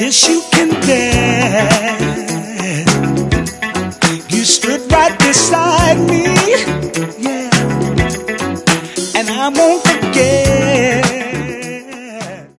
Yes, you can dance. You stood right beside me.